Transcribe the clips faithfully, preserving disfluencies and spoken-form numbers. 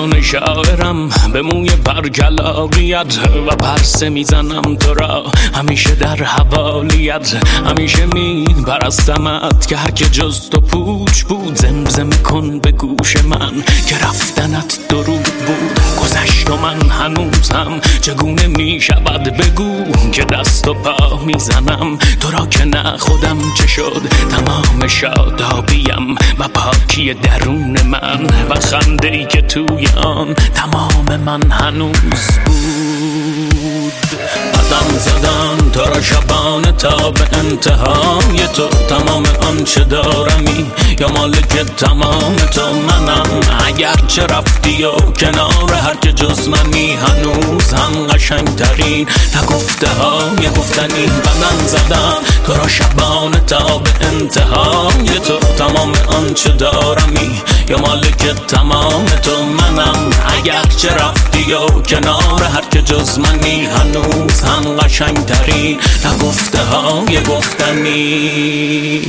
زبان شاعرم به موی برگلاریت و پرسه میزنم تو را همیشه در حوالیت. همیشه میپرستمت که هر که جز تو پوچ بود. زمزمه کن به گوش من که رفتنت درود بود. گذشت و من هنوزم چگونه میشود بگو که دست و پا میزنم تو را که نه خودم چه شد. تمام شادابیم و پاکی درون من و خنده ای که توی آن تمام من هنوز بود. قدم زدن تو را شبانه تا به انتهای تو. تمام آنچه دارمی یا مالک تمام تو منم. اگرچه رفتی و کنار هر که جز منی هنوز هم قشنگ ترین نگفته های گفتنی. قدم زدن تو را شبانه تا به انتهای تو. تمام آنچه دارمی یا مالک تمام تو منم. اگرچه رفتی و کنار هر که جز منی هنوز هم قشنگ ترین نگفته های گفتنی.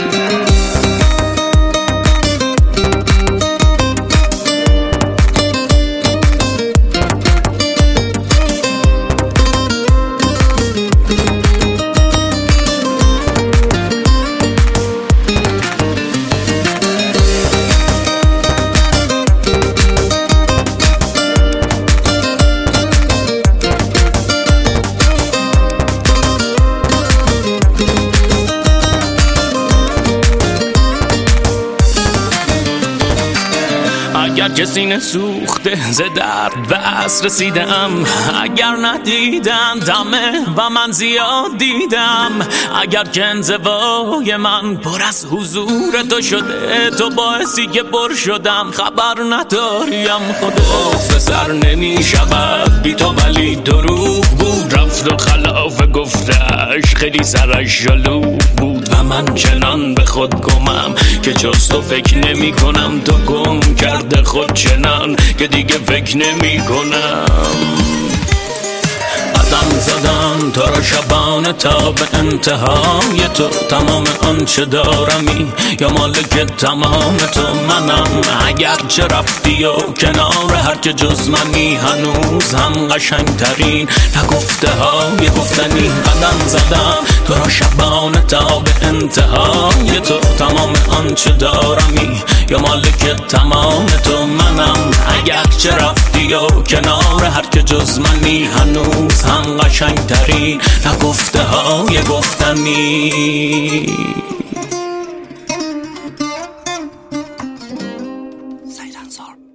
اگر کسی نسوخته ز درد بس رسیدم. اگر ندیدن دمه و من زیاد دیدم. اگر که انزوای من پر از حضور تو شده تو باعثی که پر شدم خبر نداریم. خدا سر نمی شود بی تو ولی دروغ بود. رفت و خلاف گفتش خیلی سرش جلو بود و من چنان به خود گمم که جز تو فکر نمی کنم. تو گم کرده خود چنان که دیگه فکر نمی کنم. قدم زدم تو را شبانه تا به انتهای تو. تمام آنچه دارمی یا مالک تمام تو منم. اگرچه رفتی و کنار هر که جز منی هنوز هم قشنگ ترین نگفته های گفتنی. قدم زدم تو را شبانه تا به انتهای تو. تمام آنچه دارمی یا مالک تمام تو منم. اگرچه رفتی و کنار هر که جز منی هنوز هم قشنگ ترین نگفته های گفتنی. سعید انصار